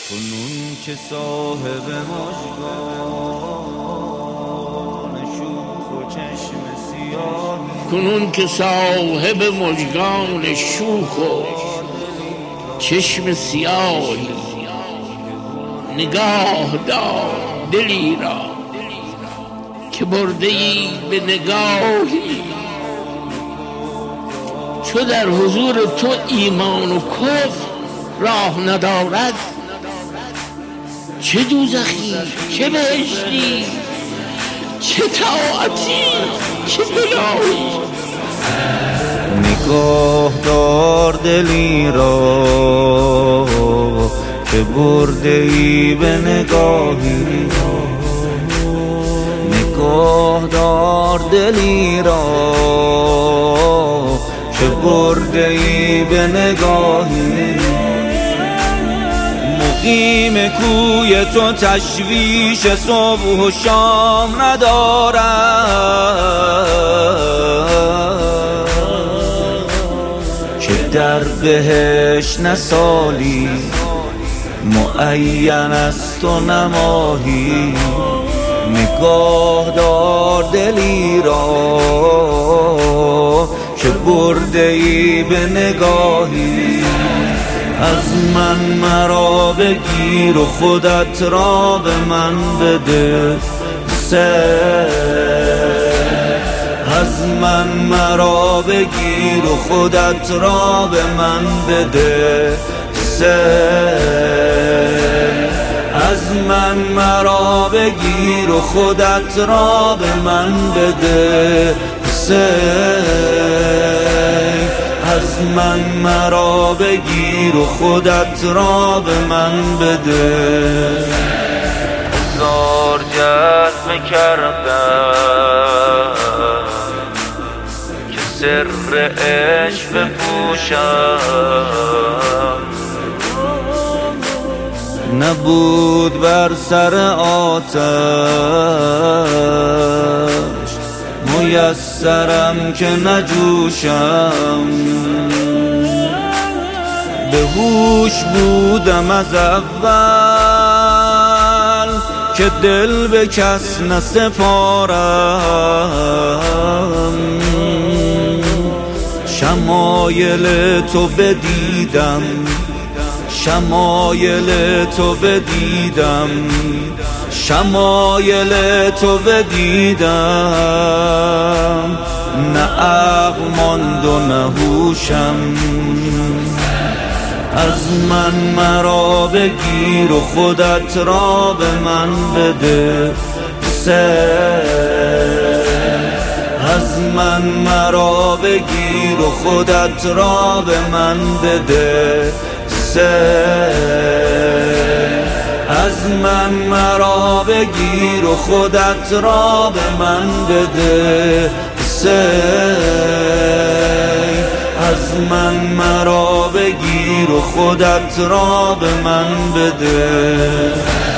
کنون که صاحب مژگان شوخ و چشم سیاهی، کنون که صاحب مژگان شوخ و چشم سیاهی، نگاه دار دلی را که برده ای به نگاهی. چو در حضور تو ایمان و کفر راه ندارد، چه دوزخی چه بهشتی، چه طاعتی چه بلایی. نگاه دار دلی را که برده ای به نگاهی، نگاه دار دلی را که برده ای به نگاهی. مقیم کوی تو تشویش صبح و شام ندارد، که در بهشت نه سالی معین است و نه ماهی. نگاه دار دلی را که برده ای به نگاهی. از من مرا بگیر و خودت را به من بده از من مرا بگیر و خودت را به من بده از من مرا بگیر و خودت را به من بده از من مرا بگیر و خودت را به من بده. هزار جذب کردم که سر عشق بپوشم، نبود بر سر آتش میسرم که نجوشم. به هوش بودم از اول که دل به کس نسپارم، شمایل تو بدیدم شمایل تو بدیدم شمایل تو بدیدم، نه عقل ماند و نه هوشم. از من مرا بگیر و خودت را به من بده از من مرا بگیر و خودت را به من بده از من مرا بگیر و خودت را به من بده از من مرا بگیر و خودت را به من بده.